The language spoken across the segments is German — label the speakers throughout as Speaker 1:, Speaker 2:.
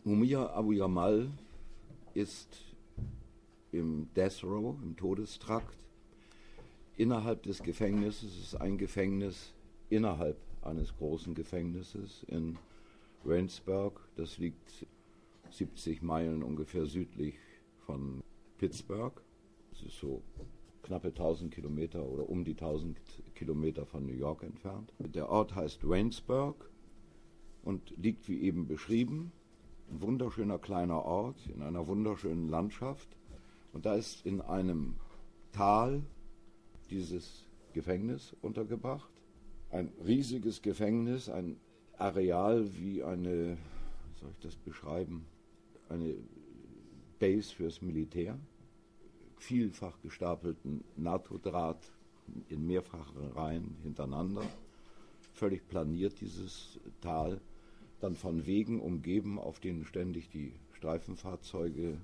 Speaker 1: Mumia Abu Jamal ist im Death Row, im Todestrakt. Innerhalb des Gefängnisses ist ein Gefängnis innerhalb eines großen Gefängnisses in Waynesburg. Das liegt 70 Meilen ungefähr südlich von Pittsburgh. Es ist so knappe 1000 Kilometer oder um die 1000 Kilometer von New York entfernt. Der Ort heißt Waynesburg und liegt wie eben beschrieben. Ein wunderschöner kleiner Ort in einer wunderschönen Landschaft. Und da ist in einem Tal dieses Gefängnis untergebracht. Ein riesiges Gefängnis, ein Areal wie eine, wie soll ich das beschreiben, eine Base fürs Militär. Vielfach gestapelten NATO-Draht in mehrfachen Reihen hintereinander. Völlig planiert dieses Tal. Dann von Wegen umgeben, auf denen ständig die Streifenfahrzeuge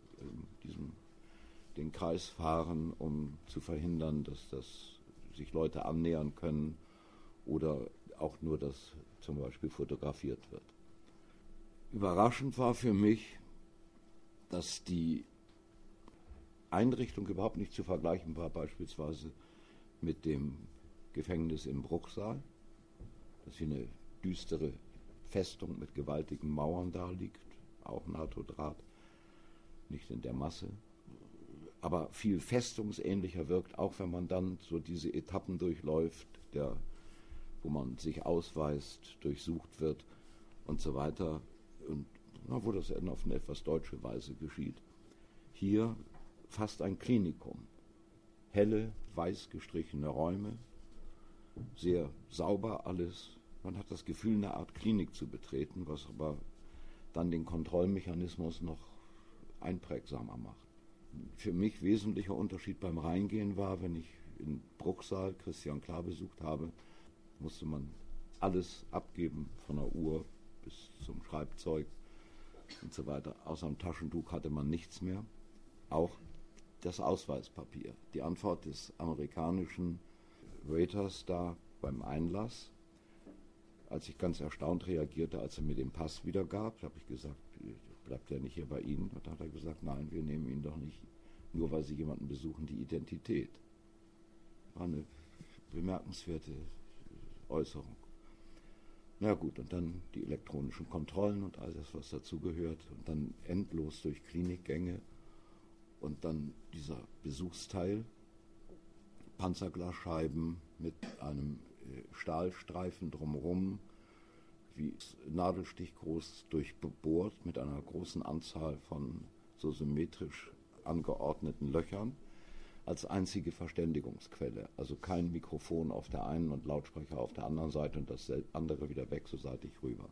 Speaker 1: den Kreis fahren, um zu verhindern, dass sich Leute annähern können oder auch nur, dass zum Beispiel fotografiert wird. Überraschend war für mich, dass die Einrichtung überhaupt nicht zu vergleichen war, beispielsweise mit dem Gefängnis im Bruchsal, das hier eine düstere Festung mit gewaltigen Mauern da liegt, auch NATO-Draht, nicht in der Masse, aber viel festungsähnlicher wirkt, auch wenn man dann so diese Etappen durchläuft, wo man sich ausweist, durchsucht wird und so weiter, und wo das auf eine etwas deutsche Weise geschieht. Hier fast ein Klinikum. Helle, weiß gestrichene Räume, sehr sauber alles. Man hat das Gefühl, eine Art Klinik zu betreten, was aber dann den Kontrollmechanismus noch einprägsamer macht. Für mich wesentlicher Unterschied beim Reingehen war, wenn ich in Bruchsal Christian Klar besucht habe, musste man alles abgeben, von der Uhr bis zum Schreibzeug und so weiter. Außer dem Taschentuch hatte man nichts mehr. Auch das Ausweispapier. Die Antwort des amerikanischen Waiters da beim Einlass, als ich ganz erstaunt reagierte, als er mir den Pass wiedergab, habe ich gesagt, bleibt er nicht hier bei Ihnen? Und dann hat er gesagt, nein, wir nehmen ihn doch nicht, nur weil Sie jemanden besuchen, die Identität. War eine bemerkenswerte Äußerung. Na gut, und dann die elektronischen Kontrollen und all das, was dazugehört, und dann endlos durch Klinikgänge und dann dieser Besuchsteil, Panzerglasscheiben mit einem Stahlstreifen drumherum, wie nadelstichgroß durchbohrt mit einer großen Anzahl von so symmetrisch angeordneten Löchern als einzige Verständigungsquelle. Also kein Mikrofon auf der einen und Lautsprecher auf der anderen Seite und das andere wieder weg, so seitig rüber.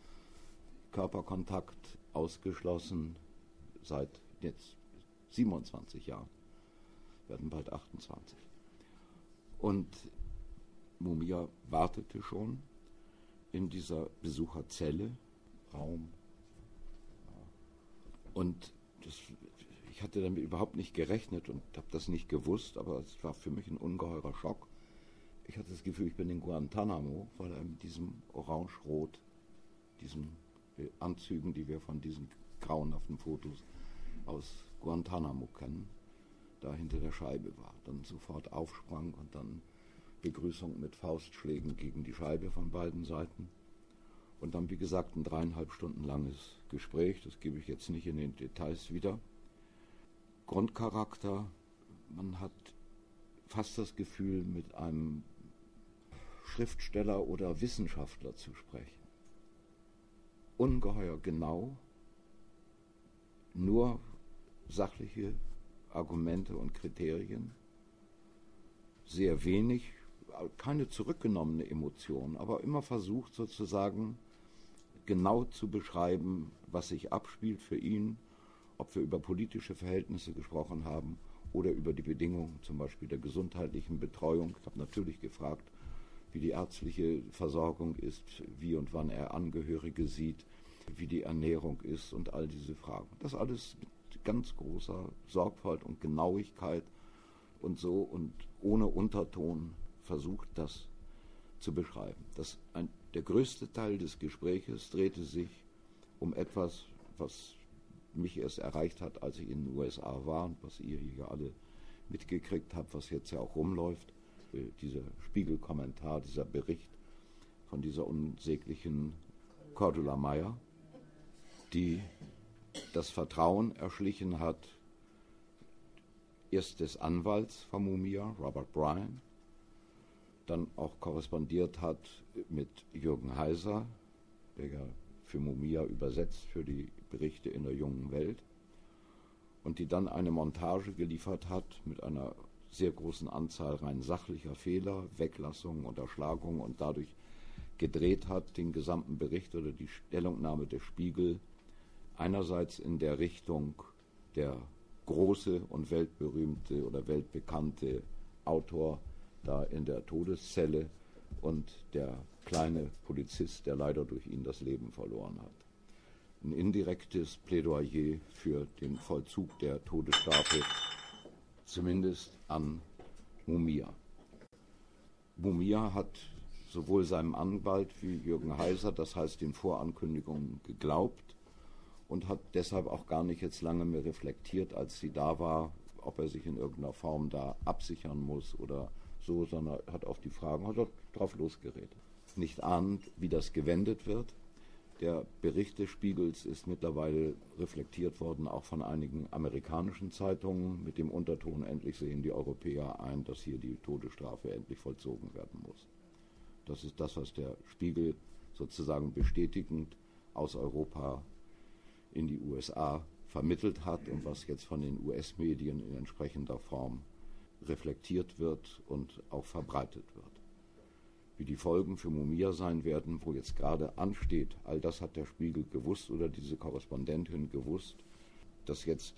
Speaker 1: Körperkontakt ausgeschlossen seit jetzt 27 Jahren. Wir werden bald 28. Und Mumia wartete schon in dieser Besucherzelle, Raum. Und ich hatte damit überhaupt nicht gerechnet und habe das nicht gewusst, aber es war für mich ein ungeheurer Schock. Ich hatte das Gefühl, ich bin in Guantanamo, weil er mit diesem Orange-Rot, diesen Anzügen, die wir von diesen grauenhaften Fotos aus Guantanamo kennen, da hinter der Scheibe war. Dann sofort aufsprang und dann Begrüßung mit Faustschlägen gegen die Scheibe von beiden Seiten. Und dann, wie gesagt, ein 3,5 Stunden langes Gespräch, das gebe ich jetzt nicht in den Details wieder. Grundcharakter, man hat fast das Gefühl, mit einem Schriftsteller oder Wissenschaftler zu sprechen. Ungeheuer genau, nur sachliche Argumente und Kriterien, sehr wenig, keine zurückgenommene Emotion, aber immer versucht sozusagen genau zu beschreiben, was sich abspielt für ihn, ob wir über politische Verhältnisse gesprochen haben oder über die Bedingungen zum Beispiel der gesundheitlichen Betreuung. Ich habe natürlich gefragt, wie die ärztliche Versorgung ist, wie und wann er Angehörige sieht, wie die Ernährung ist und all diese Fragen. Das alles mit ganz großer Sorgfalt und Genauigkeit und so und ohne Unterton versucht, das zu beschreiben. Der größte Teil des Gespräches drehte sich um etwas, was mich erst erreicht hat, als ich in den USA war und was ihr hier alle mitgekriegt habt, was jetzt ja auch rumläuft, dieser Spiegelkommentar, dieser Bericht von dieser unsäglichen Cordula Meyer, die das Vertrauen erschlichen hat, erst des Anwalts von Mumia, Robert Bryan, dann auch korrespondiert hat mit Jürgen Heiser, der ja für Mumia übersetzt für die Berichte in der Jungen Welt, und die dann eine Montage geliefert hat mit einer sehr großen Anzahl rein sachlicher Fehler, Weglassungen, Unterschlagungen und dadurch gedreht hat, den gesamten Bericht oder die Stellungnahme des Spiegel einerseits in der Richtung der große und weltberühmte oder weltbekannte Autor da in der Todeszelle und der kleine Polizist, der leider durch ihn das Leben verloren hat. Ein indirektes Plädoyer für den Vollzug der Todesstrafe, zumindest an Mumia. Mumia hat sowohl seinem Anwalt wie Jürgen Heiser, das heißt den Vorankündigungen, geglaubt und hat deshalb auch gar nicht jetzt lange mehr reflektiert, als sie da war, ob er sich in irgendeiner Form da absichern muss oder so, sondern hat auf die Fragen drauf losgeredet. Nicht ahnend, wie das gewendet wird. Der Bericht des Spiegels ist mittlerweile reflektiert worden, auch von einigen amerikanischen Zeitungen, mit dem Unterton, endlich sehen die Europäer ein, dass hier die Todesstrafe endlich vollzogen werden muss. Das ist das, was der Spiegel sozusagen bestätigend aus Europa in die USA vermittelt hat und was jetzt von den US-Medien in entsprechender Form reflektiert wird und auch verbreitet wird. Wie die Folgen für Mumia sein werden, wo jetzt gerade ansteht, all das hat der Spiegel gewusst oder diese Korrespondentin gewusst, dass jetzt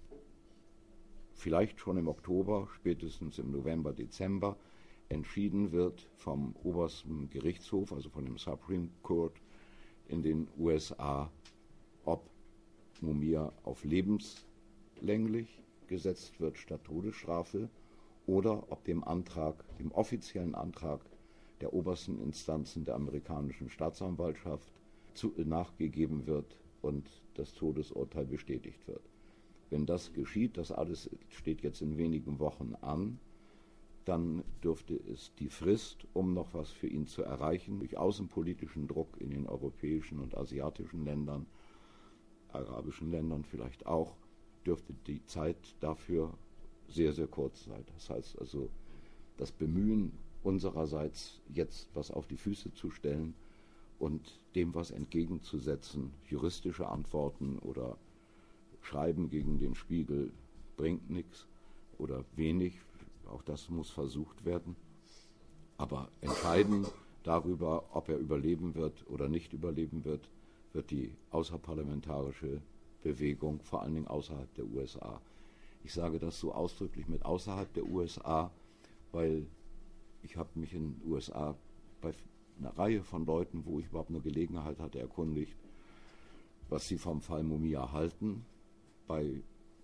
Speaker 1: vielleicht schon im Oktober, spätestens im November, Dezember entschieden wird vom obersten Gerichtshof, also von dem Supreme Court in den USA, ob Mumia auf lebenslänglich gesetzt wird statt Todesstrafe oder ob dem offiziellen Antrag der obersten Instanzen der amerikanischen Staatsanwaltschaft nachgegeben wird und das Todesurteil bestätigt wird. Wenn das geschieht, das alles steht jetzt in wenigen Wochen an, dann dürfte es die Frist, um noch was für ihn zu erreichen, durch außenpolitischen Druck in den europäischen und asiatischen Ländern, arabischen Ländern vielleicht auch, dürfte die Zeit dafür sehr, sehr kurz sein. Das heißt also, das Bemühen unsererseits jetzt was auf die Füße zu stellen und dem was entgegenzusetzen, juristische Antworten oder Schreiben gegen den Spiegel bringt nichts oder wenig, auch das muss versucht werden. Aber entscheiden darüber, ob er überleben wird oder nicht überleben wird, wird die außerparlamentarische Bewegung, vor allen Dingen außerhalb der USA. Ich sage das so ausdrücklich mit außerhalb der USA, weil ich habe mich in den USA bei einer Reihe von Leuten, wo ich überhaupt eine Gelegenheit hatte, erkundigt, was sie vom Fall Mumia halten. Bei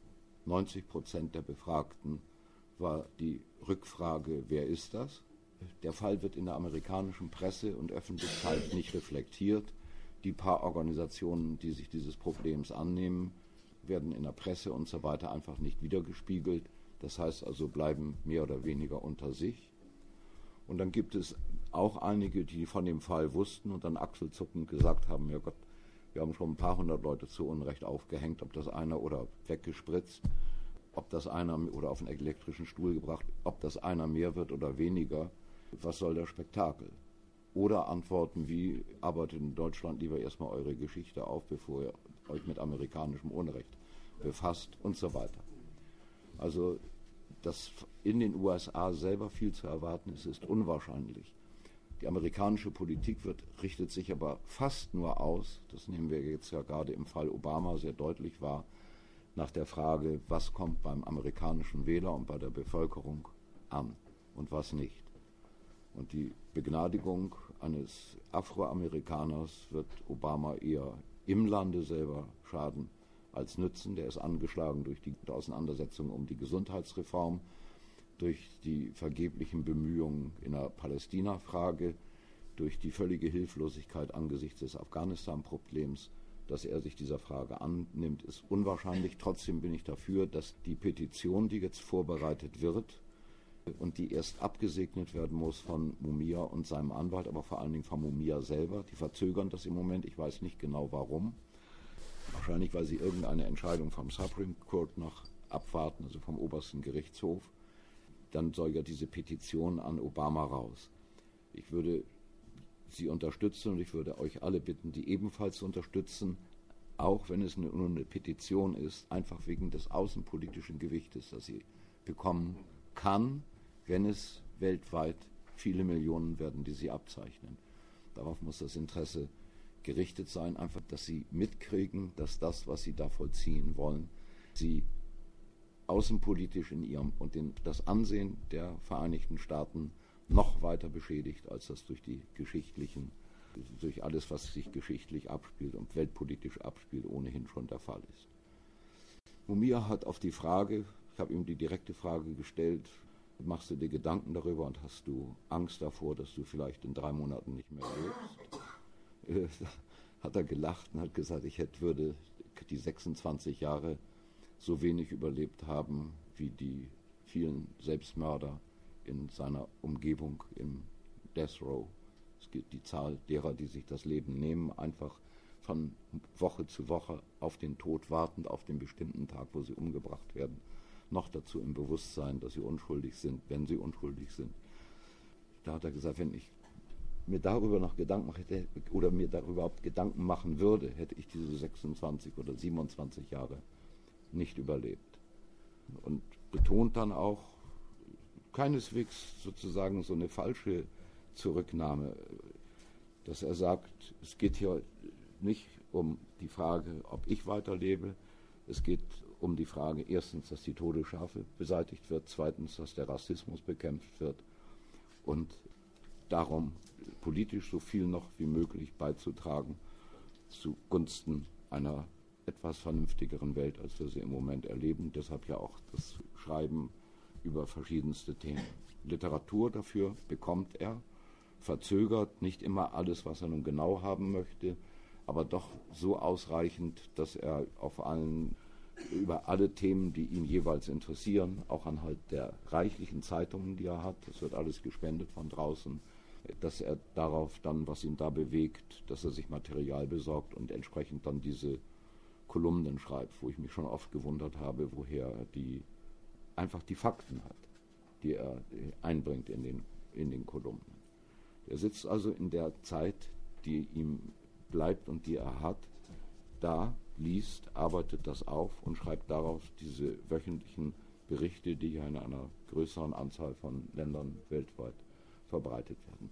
Speaker 1: 90% der Befragten war die Rückfrage, wer ist das? Der Fall wird in der amerikanischen Presse und Öffentlichkeit nicht reflektiert. Die paar Organisationen, die sich dieses Problems annehmen, werden in der Presse und so weiter einfach nicht wiedergespiegelt. Das heißt also, bleiben mehr oder weniger unter sich. Und dann gibt es auch einige, die von dem Fall wussten und dann achselzuckend gesagt haben, ja Gott, wir haben schon ein paar hundert Leute zu Unrecht aufgehängt, ob das einer oder weggespritzt, ob das einer oder auf einen elektrischen Stuhl gebracht, ob das einer mehr wird oder weniger, was soll der Spektakel? Oder Antworten wie, arbeitet in Deutschland lieber erstmal eure Geschichte auf, bevor ihr euch mit amerikanischem Unrecht befasst und so weiter. Also, dass in den USA selber viel zu erwarten ist unwahrscheinlich. Die amerikanische Politik richtet sich aber fast nur aus, das nehmen wir jetzt ja gerade im Fall Obama sehr deutlich wahr, nach der Frage, was kommt beim amerikanischen Wähler und bei der Bevölkerung an und was nicht. Und die Begnadigung eines Afroamerikaners wird Obama eher im Lande selber schaden als nützen. Der ist angeschlagen durch die Auseinandersetzung um die Gesundheitsreform, durch die vergeblichen Bemühungen in der Palästina-Frage, durch die völlige Hilflosigkeit angesichts des Afghanistan-Problems, dass er sich dieser Frage annimmt, ist unwahrscheinlich. Trotzdem bin ich dafür, dass die Petition, die jetzt vorbereitet wird und die erst abgesegnet werden muss von Mumia und seinem Anwalt, aber vor allen Dingen von Mumia selber, die verzögern das im Moment, ich weiß nicht genau warum. Wahrscheinlich, weil sie irgendeine Entscheidung vom Supreme Court noch abwarten, also vom obersten Gerichtshof. Dann soll ja diese Petition an Obama raus. Ich würde Sie unterstützen und ich würde euch alle bitten, die ebenfalls zu unterstützen, auch wenn es nur eine Petition ist, einfach wegen des außenpolitischen Gewichtes, das sie bekommen kann, wenn es weltweit viele Millionen werden, die sie abzeichnen. Darauf muss das Interesse gerichtet sein, einfach, dass sie mitkriegen, dass das, was sie da vollziehen wollen, sie außenpolitisch in ihrem und das Ansehen der Vereinigten Staaten noch weiter beschädigt, als das durch alles, was sich geschichtlich abspielt und weltpolitisch abspielt, ohnehin schon der Fall ist. Mumia hat auf die Frage, ich habe ihm die direkte Frage gestellt, machst du dir Gedanken darüber und hast du Angst davor, dass du vielleicht in 3 Monaten nicht mehr lebst? Hat er gelacht und hat gesagt, würde die 26 Jahre so wenig überlebt haben wie die vielen Selbstmörder in seiner Umgebung im Death Row. Es gibt die Zahl derer, die sich das Leben nehmen, einfach von Woche zu Woche auf den Tod wartend, auf den bestimmten Tag, wo sie umgebracht werden. Noch dazu im Bewusstsein, dass sie unschuldig sind, wenn sie unschuldig sind. Da hat er gesagt, wenn ich mir darüber noch Gedanken mache, oder mir darüber überhaupt Gedanken machen würde, hätte ich diese 26 oder 27 Jahre nicht überlebt. Und betont dann auch, keineswegs sozusagen so eine falsche Zurücknahme, dass er sagt, es geht hier nicht um die Frage, ob ich weiterlebe, es geht um die Frage, erstens, dass die Todesstrafe beseitigt wird, zweitens, dass der Rassismus bekämpft wird und darum, politisch so viel noch wie möglich beizutragen zugunsten einer etwas vernünftigeren Welt, als wir sie im Moment erleben. Deshalb ja auch das Schreiben über verschiedenste Themen. Literatur dafür bekommt er, verzögert nicht immer alles, was er nun genau haben möchte, aber doch so ausreichend, dass er über alle Themen, die ihn jeweils interessieren, auch anhand der reichlichen Zeitungen, die er hat, das wird alles gespendet von draußen, dass er darauf dann, was ihn da bewegt, dass er sich Material besorgt und entsprechend dann diese Kolumnen schreibt, wo ich mich schon oft gewundert habe, woher er einfach die Fakten hat, die er einbringt in den Kolumnen. Er sitzt also in der Zeit, die ihm bleibt und die er hat, da, liest, arbeitet das auf und schreibt daraus diese wöchentlichen Berichte, die ja in einer größeren Anzahl von Ländern weltweit verbreitet werden.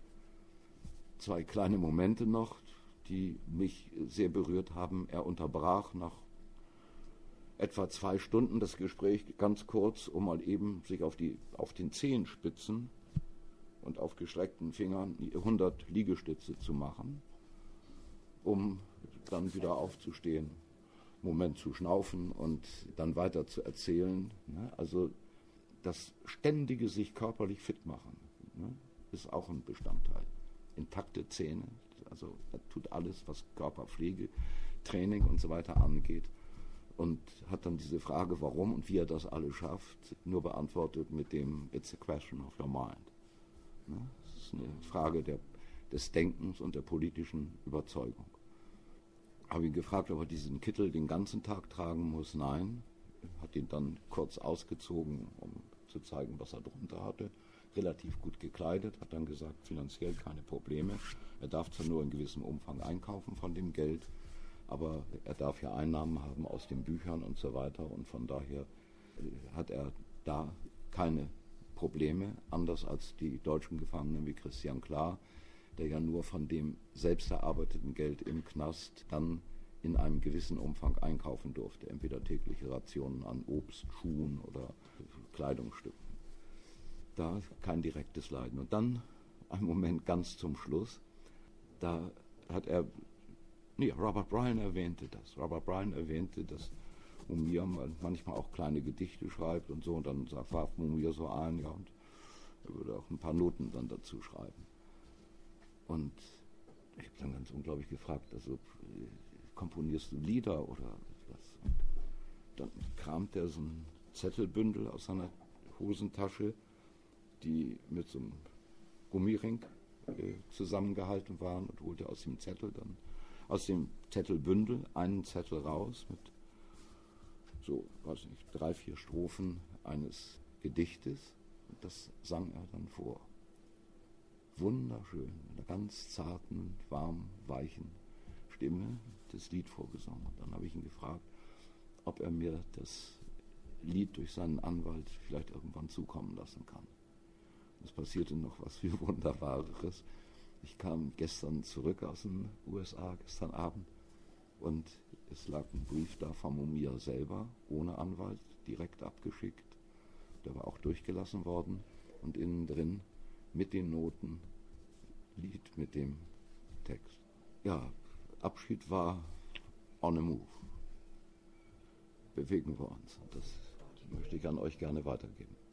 Speaker 1: 2 kleine Momente noch, die mich sehr berührt haben. Er unterbrach nach etwa 2 Stunden das Gespräch ganz kurz, um mal eben sich auf den Zehenspitzen und auf gestreckten Fingern 100 Liegestütze zu machen, um dann wieder aufzustehen, Moment zu schnaufen und dann weiter zu erzählen. Also das ständige sich körperlich fit machen ist auch ein Bestandteil. Intakte Zähne, also er tut alles, was Körperpflege, Training und so weiter angeht und hat dann diese Frage, warum und wie er das alles schafft, nur beantwortet mit dem It's a question of your mind. Das ist eine Frage des Denkens und der politischen Überzeugung. Habe ihn gefragt, ob er diesen Kittel den ganzen Tag tragen muss. Nein, hat ihn dann kurz ausgezogen, um zu zeigen, was er drunter hatte. Relativ gut gekleidet, hat dann gesagt, finanziell keine Probleme. Er darf zwar nur in gewissem Umfang einkaufen von dem Geld, aber er darf ja Einnahmen haben aus den Büchern und so weiter und von daher hat er da keine Probleme, anders als die deutschen Gefangenen wie Christian Klar, der ja nur von dem selbst erarbeiteten Geld im Knast dann in einem gewissen Umfang einkaufen durfte, entweder tägliche Rationen an Obst, Schuhen oder Kleidungsstücken. Da kein direktes Leiden. Und dann, ein Moment ganz zum Schluss, da hat Robert Bryan erwähnte das. Robert Bryan erwähnte, dass Mumia manchmal auch kleine Gedichte schreibt und so, und dann warf Mumia so ein, ja, und er würde auch ein paar Noten dann dazu schreiben. Und ich habe dann ganz unglaublich gefragt, also komponierst du Lieder oder was? Und dann kramt er so ein Zettelbündel aus seiner Hosentasche, die mit so einem Gummiring zusammengehalten waren, und holte aus dem Zettelbündel einen Zettel raus mit so, weiß nicht, 3, 4 Strophen eines Gedichtes, und das sang er dann vor. Wunderschön, mit einer ganz zarten, warmen, weichen Stimme das Lied vorgesungen. Und dann habe ich ihn gefragt, ob er mir das Lied durch seinen Anwalt vielleicht irgendwann zukommen lassen kann. Es passierte noch was viel Wunderbareres. Ich kam gestern zurück aus den USA, gestern Abend, und es lag ein Brief da von Mumia selber, ohne Anwalt, direkt abgeschickt. Der war auch durchgelassen worden, und innen drin mit den Noten Lied mit dem Text. Ja, Abschied war on the move. Bewegen wir uns. Das möchte ich an euch gerne weitergeben.